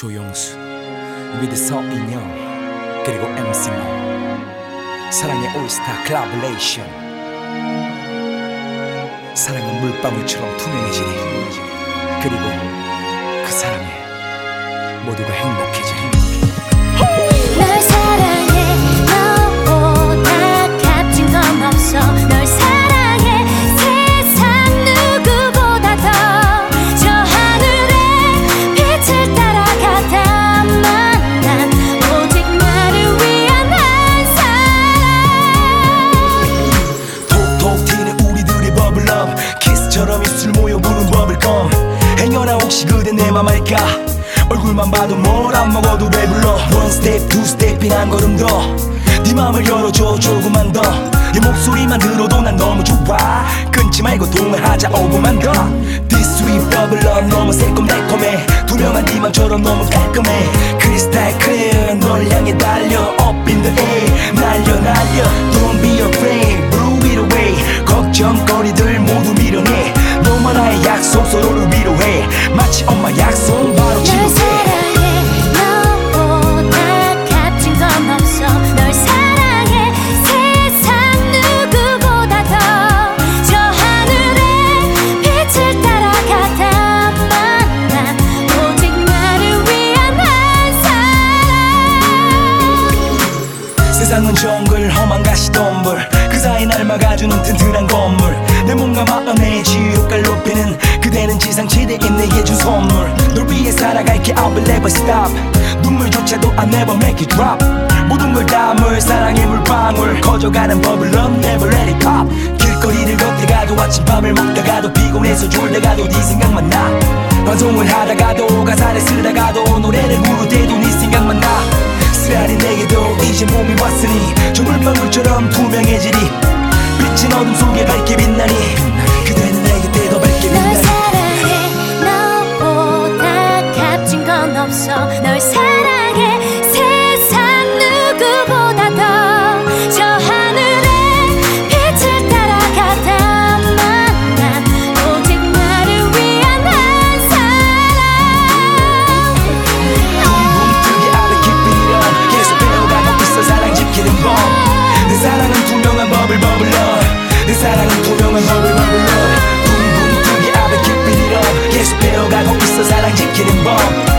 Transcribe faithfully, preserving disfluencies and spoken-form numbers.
조용수, 위드 서인영, 그리고 엠씨모 사랑의 올스타 콜라보레이션. 사랑은 물방울처럼 투명해지리. 그리고 그 사랑에 모두가 행복해지리. 널 사랑해 너보다 값진 건 없어. 널 사랑해 세상 누구보다 더. 저 하늘의 빛을 따라가다만 난 오직 나를 위한 한 사람. 톡톡 튀는 우리들의 버블럼, 키스처럼 입술 모여 부는 버블껌. 행여나 혹시 그대 내 맘 알까? 얼굴만 봐도 뭘 안 먹어도 배불러. One step, two step인 한 걸음 더. 네 맘을 열어줘 조금만 더. 네 목소리만 들어도 난 너무 좋아. 끊지 말고 통화하자 오 분만 더. This sweet bubble love 너무 새콤달콤해. 투명한 네 맘처럼 너무 깔끔해. 크리스탈 클리어 널 향해 달려. Up in the air 날려 날려. Don't be afraid, blow it away. 걱정거리들 모두 밀어내. 너와 나의 약속 서로를 위로해. 마치 엄마 약속 바로 널 지도해. 사랑해 너보다 값진 건 없어. 널 사랑해 세상 누구보다 더. 저 하늘의 빛을 따라가다만 난 오직 나를 위한 한 사람. 세상은 정글 험한 가시덤불, 그 사이 날 막아주는 튼튼한 건물. 내 몸과 마음의 지옥을 높이는 그대는 지상치대인 내게 준 선물. 널 위해 살아갈게 I'll be never stop. 눈물조차도 I never make it drop. 모든 걸 담을 사랑의 물방울. 커져가는 버블럼 never let it pop. 길거리를 걷다가도 아침밥을 먹다가도 피곤해서 졸다가도 네 생각만 나. 방송을 하다가도 가사를 쓰다가도 노래를 부를 때도 네 생각만 나. 쓰라린 내게도 이제 몸이 왔으니 저 물방울처럼 투명해지리. 빛은 어둠 속에 밝게 빛나니 그대는 내 곁에 더 밝게 널 빛나니. 사랑해 너보다 값진 건 없어. 널 사랑해 세상 누구보다 더. 저 하늘의 빛을 따라가다만 난 오직 나를 위한 한 사람. 붕붕 뜨게 아래 깊은 이런 계속 배워가고 있어 사랑 지키는 법. 내 사랑은 투명한 버블 버블러. 내 사랑은 투명한 버블 버블러. 붕붕 뜨게 아래 깊은 이런 계속 배워가고 있어 사랑 지키는 법.